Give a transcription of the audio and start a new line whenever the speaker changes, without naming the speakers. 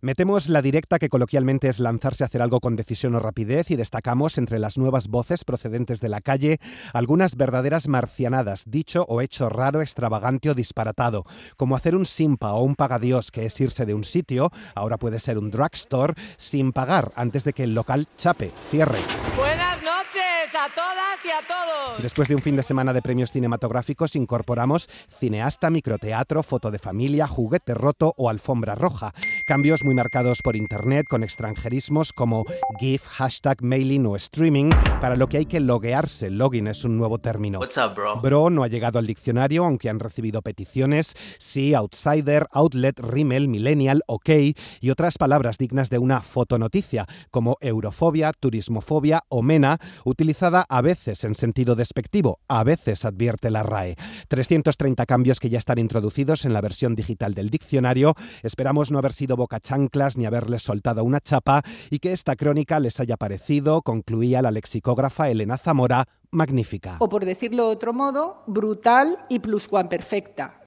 Metemos la directa, que coloquialmente es lanzarse a hacer algo con decisión o rapidez, y destacamos entre las nuevas voces procedentes de la calle algunas verdaderas marcianadas, dicho o hecho raro, extravagante o disparatado, como hacer un simpa o un pagadiós, que es irse de un sitio, ahora puede ser un drugstore, sin pagar antes de que el local chape, cierre.
Buenas noches a todas y a todos.
Después de un fin de semana de premios cinematográficos, incorporamos cineasta, microteatro, foto de familia, juguete roto o alfombra roja. Cambios muy marcados por internet, con extranjerismos como GIF, hashtag, mailing o streaming, para lo que hay que loguearse. Login es un nuevo término.
What's up, bro?
Bro no ha llegado al diccionario, aunque han recibido peticiones. Sí, outsider, outlet, rímel, millennial, ok, y otras palabras dignas de una fotonoticia, como eurofobia, turismofobia o mena, utilizada a veces en sentido despectivo, a veces, advierte la RAE. 330 cambios que ya están introducidos en la versión digital del diccionario. Esperamos no haber sido bocachanclas ni haberles soltado una chapa, y que esta crónica les haya parecido, concluía la lexicógrafa Elena Zamora, magnífica.
O, por decirlo de otro modo, brutal y pluscuamperfecta.